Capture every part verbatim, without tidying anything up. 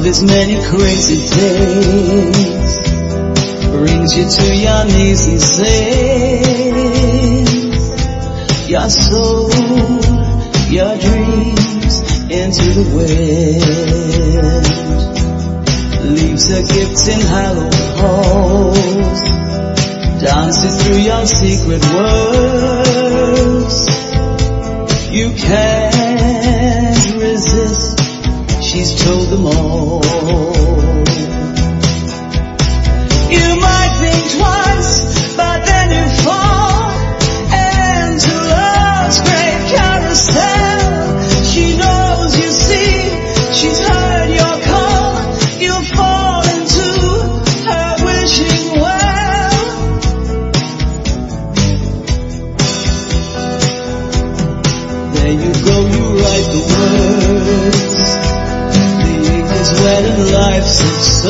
is many crazy things, brings you to your knees and sings your soul, your dreams into the wind, leaves her gifts in hollow halls, dances through your secret words. You can't resist, she's told them all. You might think twice, but then you fall into love's great carousel. She knows, you see, she's heard your call. You'll fall into her wishing well. There you go, you write the words. The ink is wet and life's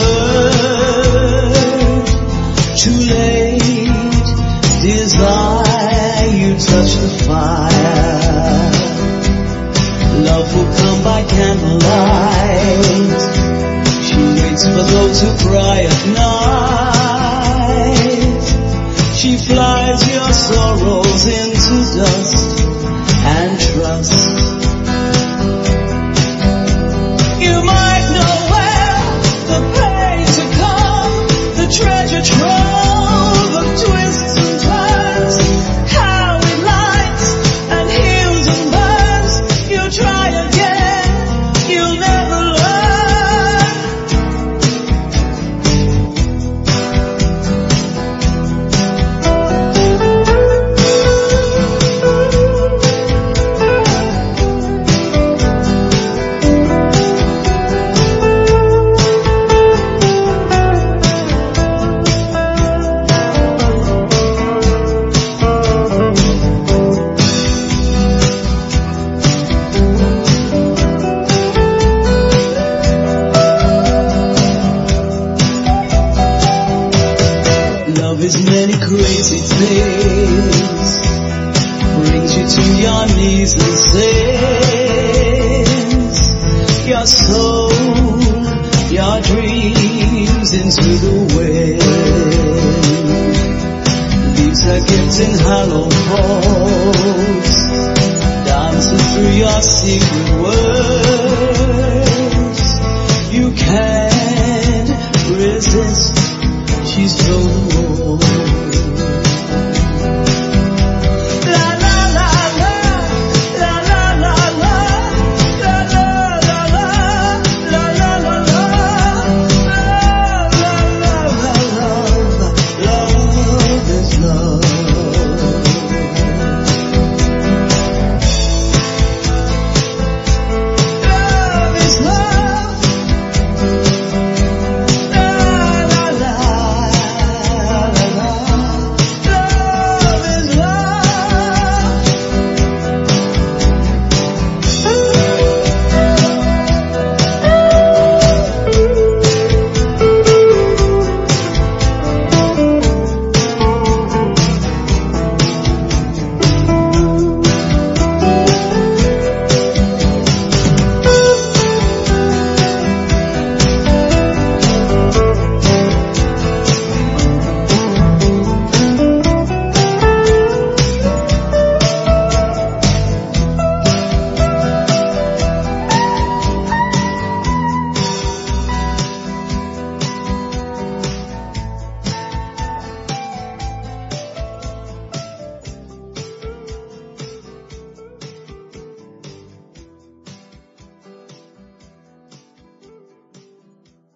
absurd. Too late, desire, you touch the fire. Love will come by candlelight. She waits for those who cry at night. She flies your sorrows into dust and trust. You might know where the pain to come, the treasure trove of twists and turns, how it lights and heals and burns. You try again, you'll never learn. Love is many crazy things, brings you to your knees and sings your soul, your dreams into the wind, leaves her gifts in hollow halls, dances through your secret